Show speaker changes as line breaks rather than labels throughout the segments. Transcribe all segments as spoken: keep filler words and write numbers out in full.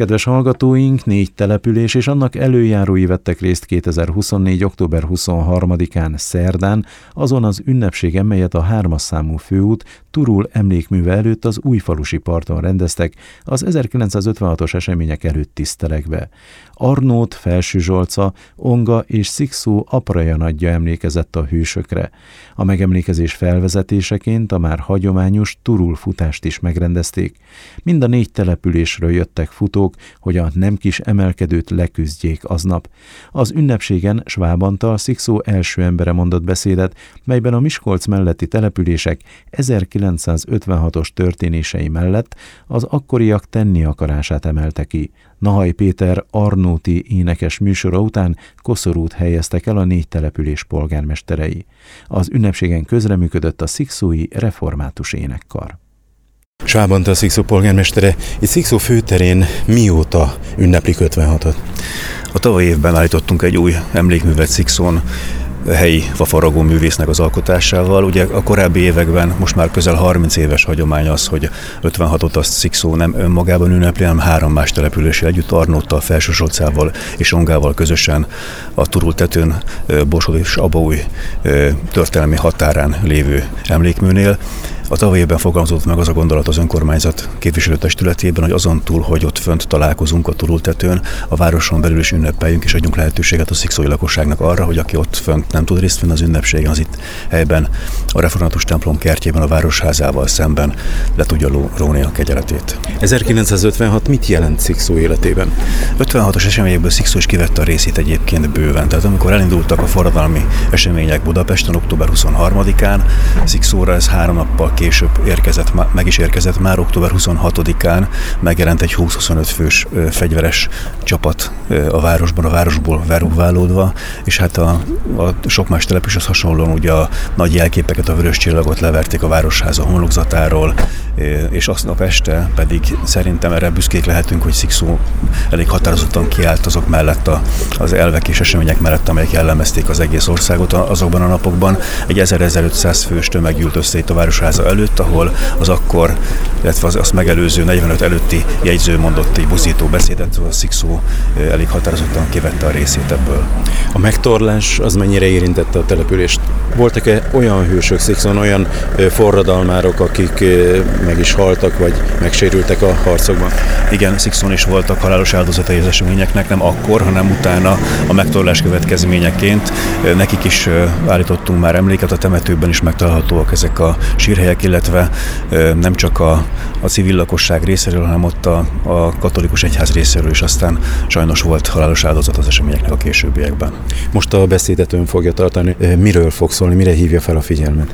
Kedves hallgatóink, négy település és annak előjárói vettek részt kétezer-huszonnégy. október huszonharmadikán szerdán azon az ünnepségen, melyet a hármas számú főút Turul emlékműve előtt az Újfalusi parton rendeztek az ezerkilencszázötvenhatos események előtt tisztelegve. Arnót, Felső-Zsolca, Onga és Szikszó apraja nagyja emlékezett a hősökre. A megemlékezés felvezetéseként a már hagyományos Turul futást is megrendezték. Mind a négy településről jöttek futók, hogy a nem kis emelkedőt leküzdjék aznap. Az ünnepségen Schwab Antal, Szikszó első embere mondott beszédet, melyben a Miskolc melletti települések ezerkilencszázötvenhatos történései mellett az akkoriak tenni akarását emelte ki. Nahai Péter arnóti énekes műsora után koszorút helyeztek el a négy település polgármesterei. Az ünnepségen közreműködött a szikszói református énekkar.
Schwab Antal, Szikszó polgármestere, itt Szikszó főterén mióta ünneplik ötvenhatot?
A tavalyi évben állítottunk egy új emlékművet Szikszón, helyi fafaragó művésznek az alkotásával. Ugye a korábbi években most már közel harminc éves hagyomány az, hogy ötvenhatot azt Szikszó nem önmagában ünnepli, hanem három más településsel együtt, Arnóttal, Felső-Zsolcával és Ongával közösen a Turul tetőn, Borsod és Abaúj történelmi határán lévő emlékműnél. A tavalyi évben fogalmazott meg az a gondolat az önkormányzat képviselőtestületében, hogy azon túl, hogy ott fönt találkozunk a Turul tetőn, a városon belül is ünnepeljünk, és adjunk lehetőséget a szikszói lakosságnak arra, hogy aki ott fönt nem tud részt venni az ünnepségen, az itt helyben a református templom kertjében, a városházával szemben le tudja róni a kegyeletét.
ezerkilencszázötvenhat mit jelent Szikszó életében?
ötvenhatos eseményekből Szikszó is kivette a részét egyébként bőven. Tehát amikor elindultak a forradalmi események Budapesten október huszonharmadikán, Szikszóra ez három nappal később érkezett, meg is érkezett már, október huszonhatodikán megjelent egy húsz-huszonöt fős fegyveres csapat a városban, a városból verúválódva, és hát a, a sok más településhez hasonlóan ugye a nagy jelképeket, a vörös csillagot leverték a városháza homlokzatáról, és aznap este pedig szerintem erre büszkék lehetünk, hogy Szikszó elég határozottan kiállt azok mellett, a, az elvek és események mellett, amelyek jellemezték az egész országot azokban a napokban. Egy ezer-ezerötszáz fős tömeg gyűlt össze itt a városháza előtt, ahol az akkor, illetve az azt megelőző negyvenöt előtti jegyző mondott egy buzdító beszédet, a Szikszó elég határozottan kivette a részét ebből.
A megtorlás az mennyire érintette a települést? Voltak-e olyan hősök Szikszón, olyan forradalmárok, akik meg is haltak, vagy megsérültek a harcokban?
Igen, Szikszón is voltak halálos áldozatai az eseményeknek, nem akkor, hanem utána a megtorlás következményeként. Nekik is állítottunk már emléket, a temetőben is megtalálhatóak ezek a sírhelyek, illetve nem csak a, a civil lakosság részéről, hanem ott a, a katolikus egyház részéről is aztán sajnos volt halálos áldozat az eseményeknek a későbbiekben.
Most a beszédet ön fogja tartani. Miről fog szólni, mire hívja fel a figyelmet?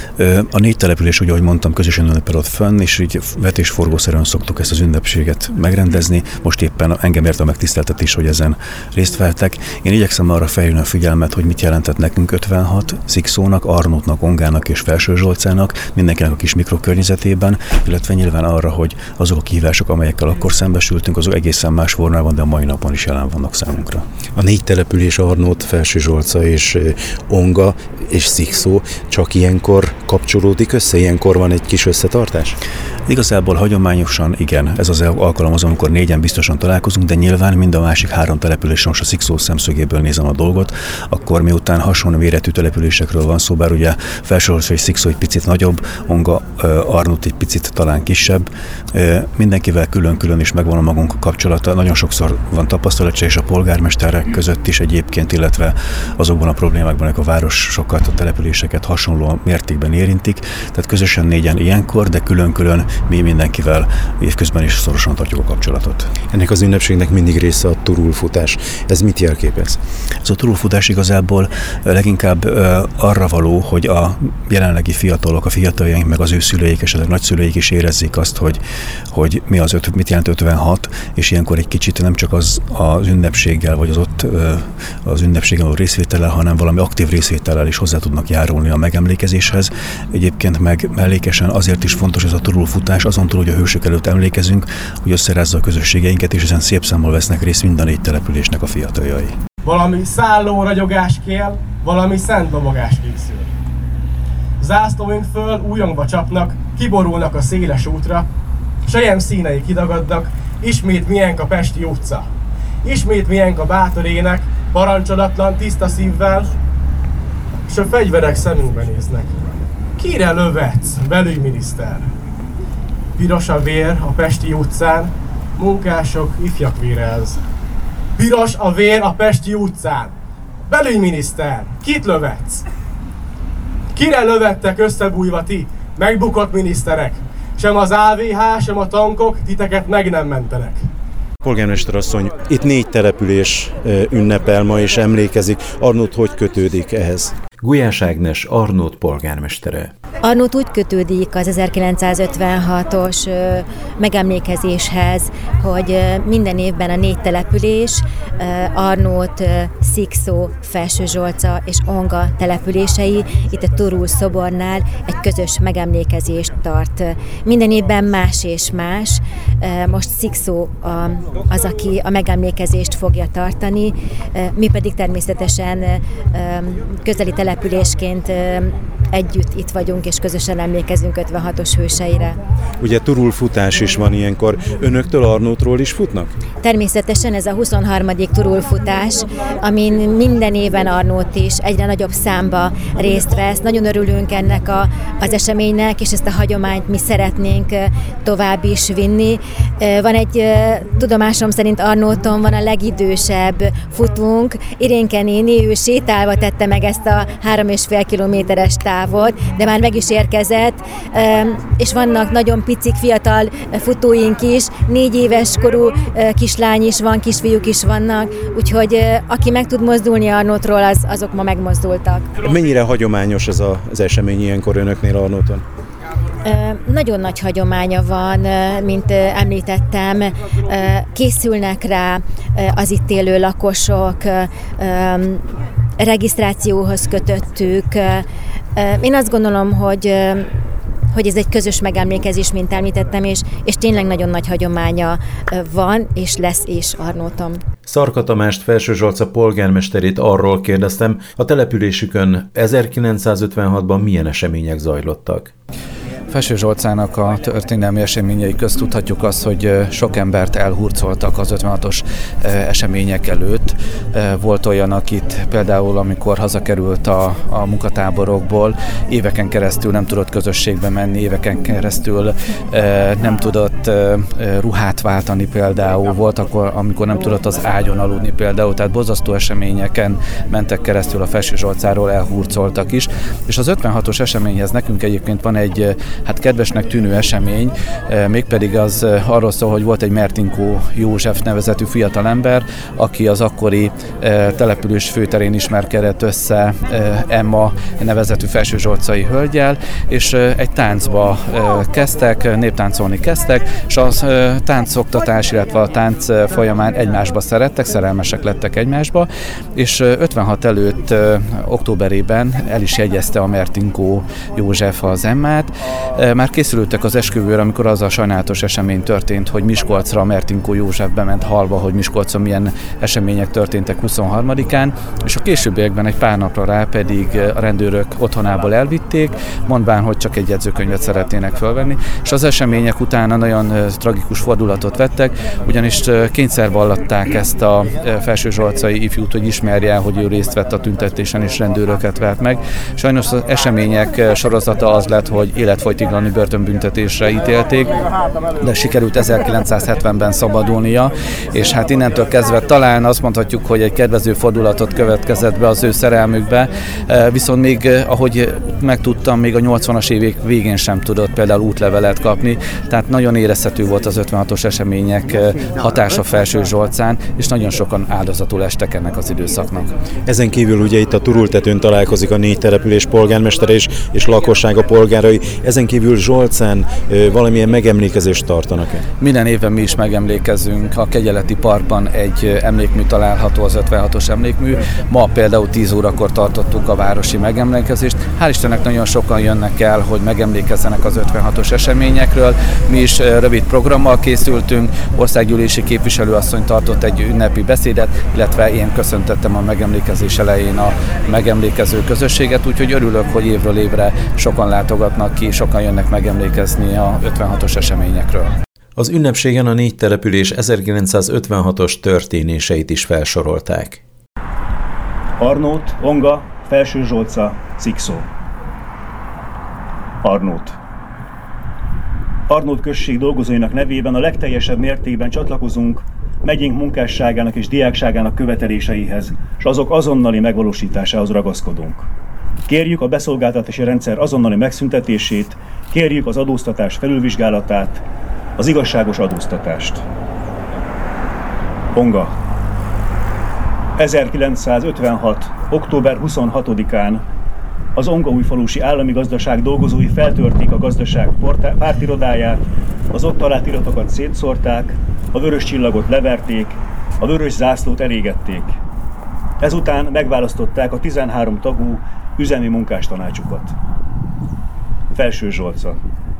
A négy település, úgy ahogy mondtam, közösen ünnepel ott fönn, és így vetésforgószerűen szoktuk ezt az ünnepséget megrendezni. Most éppen engem ért a megtiszteltetés, hogy ezen részt vettek. Én igyekszem arra felhívni a figyelmet, hogy mit jelentett nekünk ötvenhat Szikszónak, Arnótnak, Ongának és Felső-Zsolcának, mindenkinek a kis mikrokörnyezetében, illetve nyilván arra, hogy azok a kihívások, amelyekkel akkor szembesültünk, azok egészen más formában, de a mai napon is jelen vannak számunkra.
A négy település, Arnót, Felső-Zsolca és Onga és Szikszó csak ilyenkor kapcsolódik össze? Ilyenkor van egy kis összetartás?
Igazából hagyományosan igen, ez az alkalom az, amikor négyen biztosan találkozunk, de nyilván mind a másik három településen, most a Szikszó szemszögéből nézem a dolgot, akkor miután hasonló méretű településekről van szó, bár ugye Felső-Zsolca és Szikszó egy picit nagyobb, Onga, Arnót egy picit talán kisebb, mindenkivel külön-külön is megvan a magunk kapcsolata, nagyon sokszor van tapasztalatcsere és a polgármesterek között is egyébként, illetve azokban a problémákban, amik a városokat, a településeket hasonló mértékben érintik, tehát közösen négyen ilyenkor, de külön-külön mi mindenkivel évközben is szorosan tartjuk a kapcsolatot.
Ennek az ünnepségnek mindig része a turulfutás. Ez mit jelképez?
Ez a turulfutás igazából leginkább arra való, hogy a jelenlegi fiatalok, a fiataljaink, meg az ő szüleik és ezek nagyszüleik is érezzék azt, hogy, hogy mi az öt, mit jelent ötvenhat, és ilyenkor egy kicsit nem csak az, az ünnepséggel, vagy az ott az ünnepségen való részvétellel, hanem valami aktív részvétellel is hozzá tudnak járulni a megemlékezéshez. Egyébként meg mellékesen azért is fontos ez a turulfutás, azon túl, hogy a hősök előtt emlékezünk, hogy összerázza a közösségeinket, és ezen szép számmal vesznek részt mind a négy településnek a fiataljai.
Valami szálló ragyogás kél, valami szent dobogás készül. Zászlóink föl újongva csapnak, kiborulnak a széles útra, sejem színei kidagadnak, Ismét miénk a Pesti utca. Ismét miénk a bátor ének, parancsolatlan, tiszta szívvel, és a fegyverek szemünkbe néznek. Kire lövetsz, belügyminiszter? Piros a vér a Pesti utcán, munkások, ifjak vérelz. Piros a vér a Pesti utcán. Belügyminiszter, kit lövetsz? Kire lövettek összebújva ti, megbukott miniszterek? Sem az á vé há, sem a tankok titeket meg nem mentenek.
Polgármester asszony, itt négy település ünnepel ma és emlékezik. Arnót hogy kötődik ehhez?
Gulyás Ágnes, Arnót polgármestere.
Arnót úgy kötődik az ezerkilencszázötvenhatos ö, megemlékezéshez, hogy ö, minden évben a négy település, ö, Arnót, ö, Szikszó, Felsőzsolca és Onga települései itt a Turul szobornál egy közös megemlékezést tart. Minden évben más és más. Ö, most Szikszó az, aki a megemlékezést fogja tartani, ö, mi pedig természetesen ö, közeli településként ö, együtt itt vagyunk, és közösen emlékezünk ötvenhatos hőseire.
Ugye Turul futás is van ilyenkor. Önöktől Arnótról is futnak?
Természetesen ez a huszonharmadik Turul futás, amin minden éven Arnót is egyre nagyobb számba részt vesz. Nagyon örülünk ennek a, az eseménynek, és ezt a hagyományt mi szeretnénk tovább is vinni. Van egy, tudomásom szerint Arnóton van a legidősebb futunk, Irénke néni, ő sétálva tette meg ezt a három és fél kilométeres távot, de már meg is érkezett, és vannak nagyon picik, fiatal futóink is, négy éves korú kislány is van, kisfiúk is vannak, úgyhogy aki meg tud mozdulni Arnótról, az, azok ma megmozdultak.
Mennyire hagyományos ez a, az esemény ilyenkor önöknél Arnóton?
Nagyon nagy hagyománya van, mint említettem, készülnek rá az itt élő lakosok, regisztrációhoz kötöttük. Én azt gondolom, hogy, hogy ez egy közös megemlékezés, mint említettem, és, és tényleg nagyon nagy hagyománya van, és lesz is Arnóton.
Szarka Tamást, Felsőzsolca polgármesterét arról kérdeztem, a településükön ezerkilencszázötvenhatban milyen események zajlottak.
Felsőzsolcának a történelmi eseményei közt tudhatjuk azt, hogy sok embert elhurcoltak az ötvenhatos események előtt. Volt olyan, akit például, amikor hazakerült a, a munkatáborokból, éveken keresztül nem tudott közösségbe menni, éveken keresztül nem tudott ruhát váltani például, volt akkor, amikor nem tudott az ágyon aludni például, tehát borzasztó eseményeken mentek keresztül a Felsőzsolcáról, elhurcoltak is. És az ötvenhatos eseményhez nekünk egyébként van egy hát kedvesnek tűnő esemény, mégpedig az arról szól, hogy volt egy Mertinkó József nevezetű fiatalember, aki az akkori település főterén ismerkedett össze Emma nevezetű felsőzsolcai hölggyel, és egy táncba kezdtek, néptáncolni kezdtek, és a táncoktatás, illetve a tánc folyamán egymásba szerettek, szerelmesek lettek egymásba, és ötvenhat előtt októberében el is jegyezte a Mertinkó József az Emmát. Már készülődtek az esküvőre, amikor az a sajnálatos esemény történt, hogy Miskolcra Mertinkó József bement halva, hogy Miskolcon milyen események történtek huszonharmadikán, és a későbbiekben egy pár napra rá pedig a rendőrök otthonából elvitték, mondván, hogy csak egy jegyzőkönyvet szeretnének fölvenni, és az események utána nagyon tragikus fordulatot vettek, ugyanis kényszervallatták ezt a felsőzsolcai ifjút, hogy ismerje el, hogy ő részt vett a tüntetésen és rendőröket vert meg. Sajnos az események sorozata az lett, hogy életfogytiglani börtönbüntetésre ítélték, de sikerült ezerkilencszázhetvenben szabadulnia, és hát innentől kezdve talán azt mondhatjuk, hogy egy kedvező fordulatot következett be az ő szerelmükbe, viszont még, ahogy megtudtam, még a nyolcvanas évek végén sem tudott például útlevelet kapni, tehát nagyon érezhető volt az ötvenhatos események hatása Felsőzsolcán, és nagyon sokan áldozatul estek ennek az időszaknak.
Ezen kívül ugye itt a Turultetőn találkozik a négy település polgármestere és, és lakossága polgárai. Ezen kívül Zsolcán ö, valamilyen megemlékezést tartanak-e?
Minden évben mi is megemlékezünk. A Kegyeleti Parkban egy emlékmű található, az ötvenhatos emlékmű. Ma például tíz órakor tartottuk a városi megemlékezést. Hál' Istennek nagyon sokan jönnek el, hogy megemlékezzenek az ötvenhatos eseményekről. Mi is rövid programmal készültünk. Országgyűlési képviselőasszony tartott egy ünnepi beszédet, illetve én köszöntettem a megemlékezés elején a megemlékező közösséget, úgyhogy örülök, hogy évről évre sokan látogatnak ki, sokan jönnek megemlékezni a ötvenhatos eseményekről.
Az ünnepségen a négy település ezerkilencszázötvenhatos történéseit is felsorolták.
Arnót, Onga, Felső Zsolca, Szikszó. Arnót. Arnót község dolgozóinak nevében a legteljesebb mértékben csatlakozunk megyénk munkásságának és diákságának követeléseihez, és azok azonnali megvalósításához ragaszkodunk. Kérjük a beszolgáltatási rendszer azonnali megszüntetését, kérjük az adóztatás felülvizsgálatát, az igazságos adóztatást. Onga. ezerkilencszázötvenhat. október huszonhatodikán az Ongaújfalusi Állami Gazdaság dolgozói feltörték a gazdaság pártirodáját, az ott talált iratokat szétszórták, a vörös csillagot leverték, a vörös zászlót elégették. Ezután megválasztották a tizenhárom tagú üzemi munkástanácsukat. Felső Zsolca.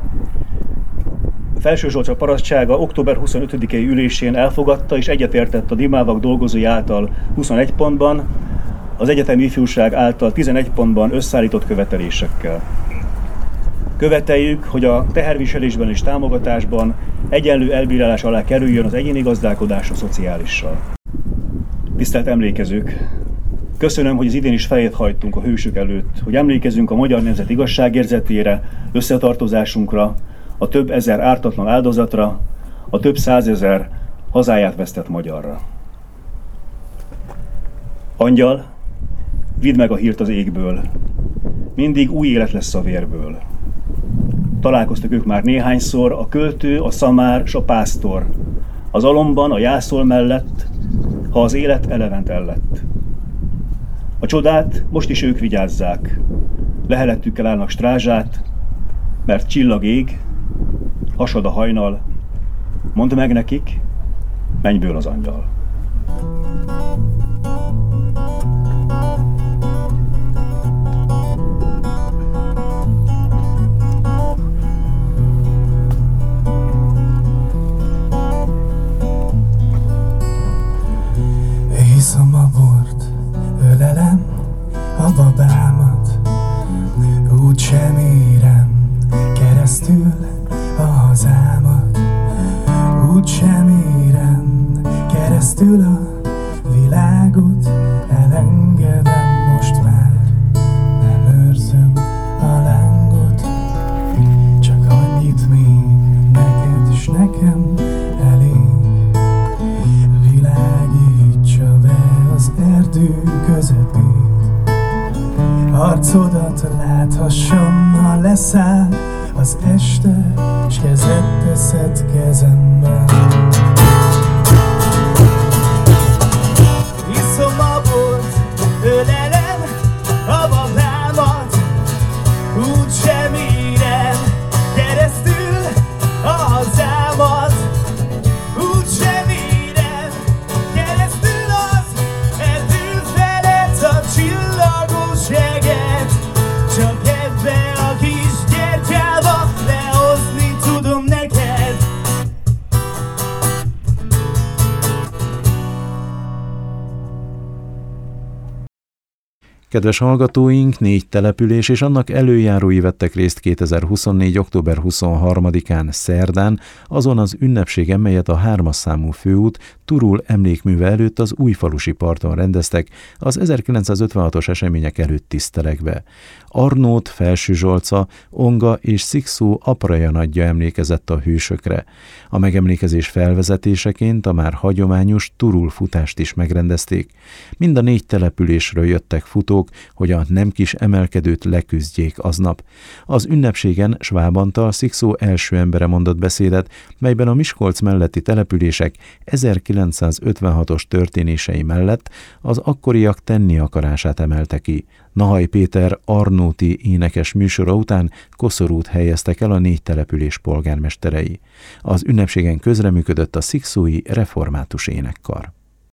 Felső Zsolca parasztsága október huszonötödikei ülésén elfogadta és egyetértett a Dimávak dolgozói által huszonegy pontban, az egyetemi ifjúság által tizenegy pontban összeállított követelésekkel. Követeljük, hogy a teherviselésben és támogatásban egyenlő elbírálás alá kerüljön az egyéni gazdálkodás a szociálissal. Tisztelt emlékezők! Köszönöm, hogy az idén is fejet hajtunk a hősök előtt, hogy emlékezünk a magyar nemzet igazságérzetére, összetartozásunkra, a több ezer ártatlan áldozatra, a több százezer hazáját vesztett magyarra. Angyal, vidd meg a hírt az égből, mindig új élet lesz a vérből. Találkoztak ők már néhányszor, a költő, a szamár s a pásztor, az alomban, a jászol mellett, ha az élet elevent ellett. A csodát most is ők vigyázzák, lehelettükkel állnak strázsát, mert csillag ég, hasad a hajnal, mondd meg nekik, mennyből az angyal.
Iszom a bort, ölelem a babámat, úgy sem érem keresztül a hazámat, úgy sem érem keresztül a világot, elengedem most már, nem őrzöm a lángot, csak annyit még neked és nekem elég. Világítsa be az erdő közepét, arcodat láthassam, ha leszáll az este, s kezed teszed kezembe. Iszom a bort, ölelem a babámat, úgy sem érem keresztül a hazámat, úgy sem érem keresztül az erdő felett a csillagos jeget, csak ebbe a kis gyertyába lehozni tudom neked.
Kedves hallgatóink, négy település és annak előjárói vettek részt kétezer-huszonnégy. október huszonharmadikán szerdán, azon az ünnepségen, melyet a hármas számú főút Turul emlékműve előtt az Újfalusi parton rendeztek az ezerkilencszázötvenhatos események előtt tisztelegve. Arnót, Felső Zsolca, Onga és Szikszó apraja nagyja emlékezett a hősökre. A megemlékezés felvezetéseként a már hagyományos Turul futást is megrendezték. Mind a négy településről jöttek futók, hogy a nem kis emelkedőt leküzdjék aznap. Az ünnepségen Schwab Antal, Szikszó első embere mondott beszédet, melyben a Miskolc melletti települések ezerkilencszázötvenhatos történései mellett az akkoriak tenni akarását emelte ki. Nahaj Péter arnóti énekes műsora után koszorút helyeztek el a négy település polgármesterei. Az ünnepségen közreműködött a szikszói református énekkar.